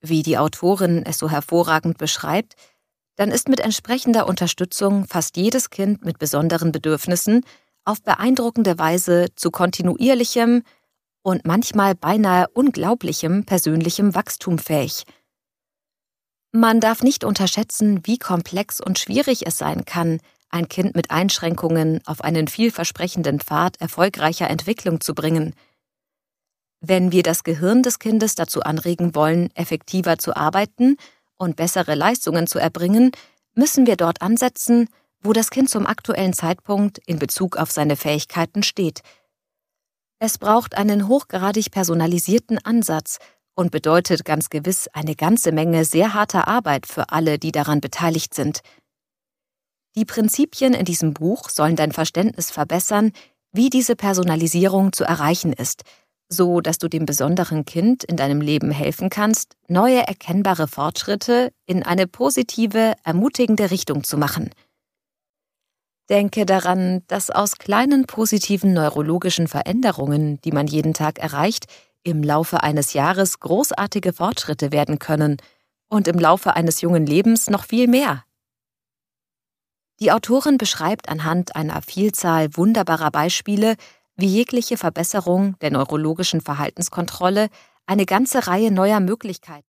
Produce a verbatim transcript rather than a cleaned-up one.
wie die Autorin es so hervorragend beschreibt, dann ist mit entsprechender Unterstützung fast jedes Kind mit besonderen Bedürfnissen auf beeindruckende Weise zu kontinuierlichem und manchmal beinahe unglaublichem persönlichem Wachstum fähig. Man darf nicht unterschätzen, wie komplex und schwierig es sein kann, ein Kind mit Einschränkungen auf einen vielversprechenden Pfad erfolgreicher Entwicklung zu bringen. Wenn wir das Gehirn des Kindes dazu anregen wollen, effektiver zu arbeiten und bessere Leistungen zu erbringen, müssen wir dort ansetzen, wo das Kind zum aktuellen Zeitpunkt in Bezug auf seine Fähigkeiten steht. Es braucht einen hochgradig personalisierten Ansatz und bedeutet ganz gewiss eine ganze Menge sehr harter Arbeit für alle, die daran beteiligt sind. Die Prinzipien in diesem Buch sollen dein Verständnis verbessern, wie diese Personalisierung zu erreichen ist, so dass du dem besonderen Kind in deinem Leben helfen kannst, neue erkennbare Fortschritte in eine positive, ermutigende Richtung zu machen. Denke daran, dass aus kleinen positiven neurologischen Veränderungen, die man jeden Tag erreicht, im Laufe eines Jahres großartige Fortschritte werden können und im Laufe eines jungen Lebens noch viel mehr. Die Autorin beschreibt anhand einer Vielzahl wunderbarer Beispiele, wie jegliche Verbesserung der neurologischen Verhaltenskontrolle eine ganze Reihe neuer Möglichkeiten